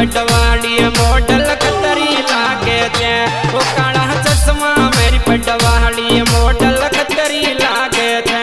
पटवाड़ी model Khatri लागे छे। ओ काला चश्मा मेरी पटवाड़ी मॉडल खतरी लागे छे।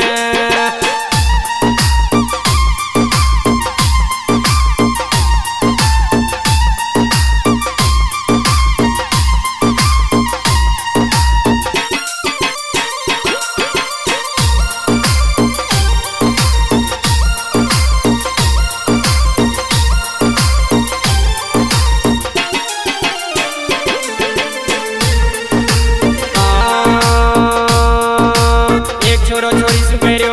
छोरो छोरी सुपेरियो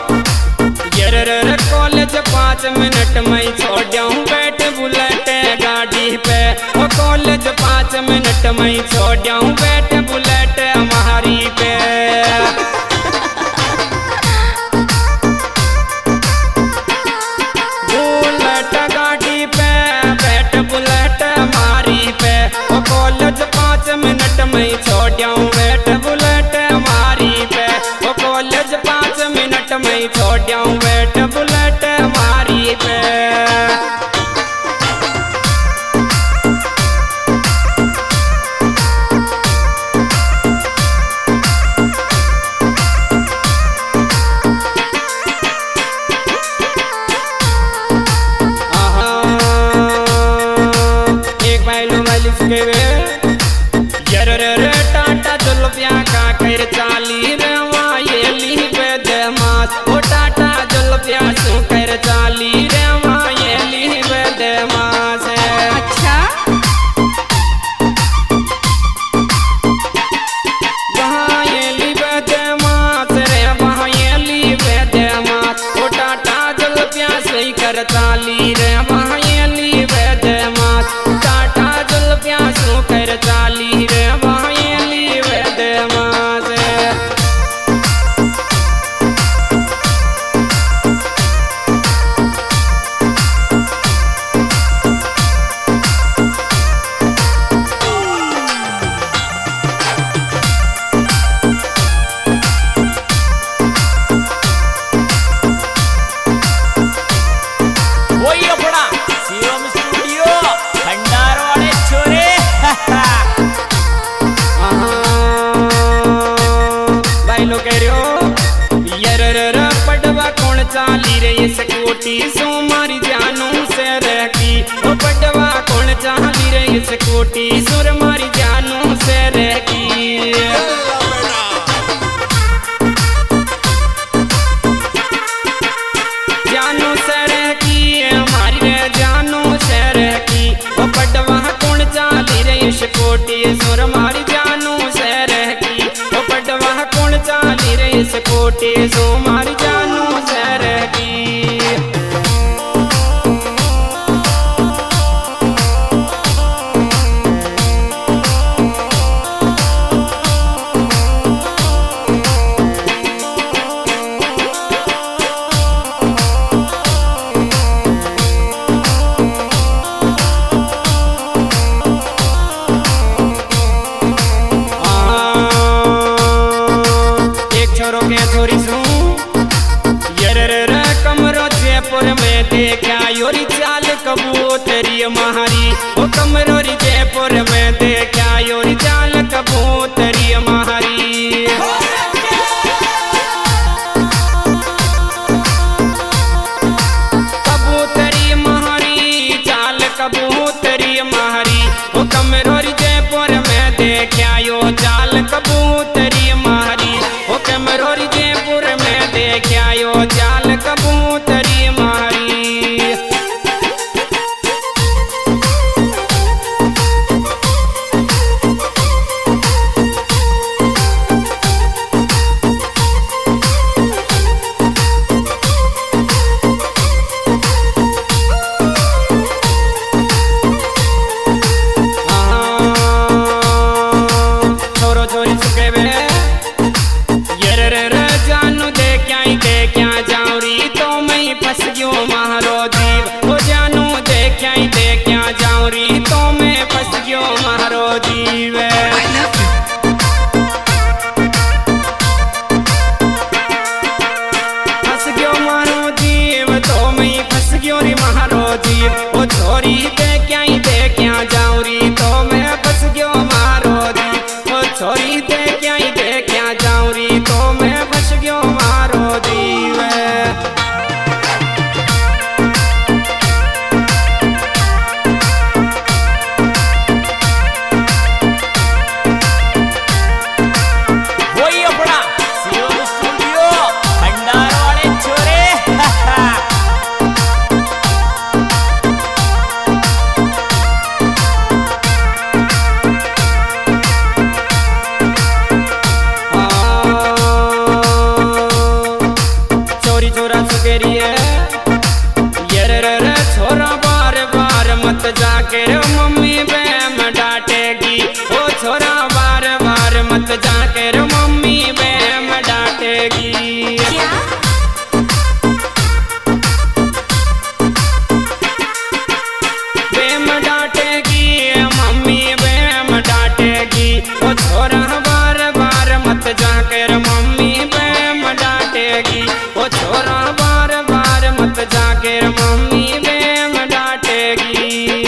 कॉलेज 5 मिनट में छोड़ जाऊं बैठ बुलेट गाड़ी पे। ओ कॉलेज 5 मिनट में छोड़ जाऊं बैठ बुलेट हमारी पे। बुलेट गाड़ी पे बैठ बुलेट हमारी पे। ओ कॉलेज 5 मिनट में छोड़ जाऊं बैठ बुलेट हमारी पे। ओ कॉलेज 5 मिनट में छोड़ जाऊं बैठ बुलेट हमारी पे। एक बैलो वाली के वे टाटा जुल्फिया का कर चाली रेवा ये ली बेदमास। ओ टाटा जुल्फिया सु कर चाली रेवा ये ली बेदमास। अच्छा वहाँ ये ली बेदमास रे वहाँ ये ली बेदमास। ओ टाटा जुल्फिया सु कर चाली रे वहाँ ये ली बेदमास। टाटा जुल्फिया सु कर चाली रे वहाँ ये ली बेदमास। वही अपना शिवम स्टूडियो भंडार वाले छोरे। भाई लोग कह रहे हो यार पटवा कौन चाली रे स्कूटी सो मारी जानू से रहती। ओ पटवा कौन चाली रे स्कूटी सुर मारी जानू से रहती। जानू से रहती हमारी रे जानू से रहती। ओ पटवा कौन चाली रे स्कूटी सुर मारी जानू से रहती। ओ पटवा कौन चाली रे स्कूटी सो मारी जानू से रहती। एक छोरो के छोरी सू कमरो जयपुर में देखा योरी चाल कबूतरी महारी। ओ कमरो जयपुर में देखा योरी चाल कबूतरी महारी। कबूतरी महारी चाल कबूतरी महारी। ओ कमरो जयपुर में देखा यो चाल कबूतरी महारी। ओ कमरो जयपुर में देखा यो चाल कबूतरी महारी। छोरो छोरी सुखे वे जानू दे क्या जाऊं री तो मैं फंस गयो महारो जीव। ओ जानू दे क्या जाऊं री तो मैं फंस गयो महारो जीव। फंस गयो मारो जीव तो मैं फंस गयो रे महारो जीव। ओ छोरी दे क्या के लिए ये रे छोरा बार बार मत जाके रे मम्मी बैम डांटेगी। ओ छोरा बार बार मत जाके रे मम्मी बैम डांटेगी। बैम डांटेगी मम्मी बैम डांटेगी। ओ छोरा बार बार मत जाके रे मम्मी बैम डांटेगी। ओ छोरा बार बार मत जाके रे मम्मी बैम डांटेगी।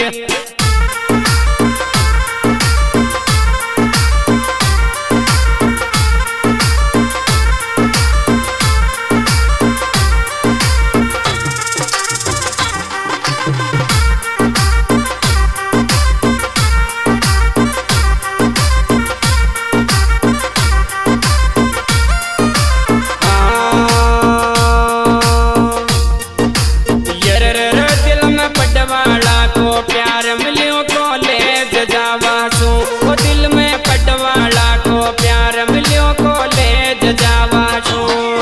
पटवाला को प्यार मिलियो कॉलेज जावासू। ओ दिल में पटवाला को प्यार मिलियो कॉलेज जावासू।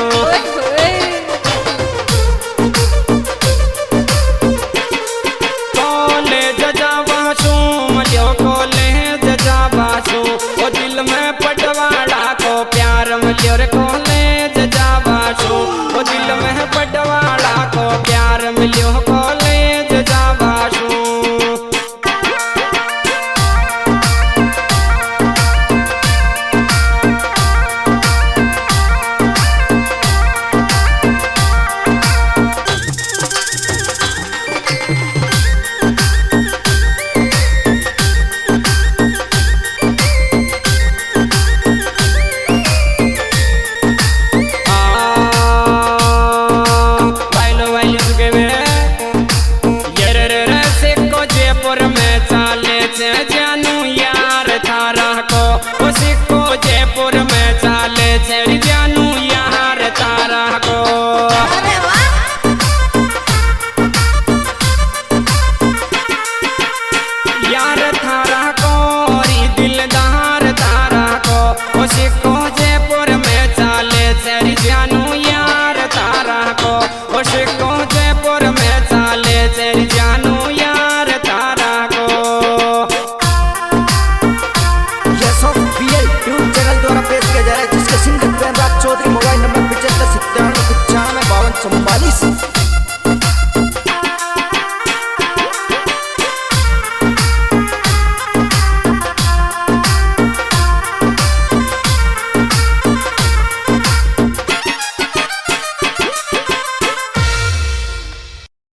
कॉलेज जावासू मिलियो कॉलेज जावासू। ओ दिल में पटवाला को प्यार मिलियो रे कॉलेज जावासू। ओ दिल में पटवाला को प्यार मिलियो कॉलेज जावासू। जयपुर में चाले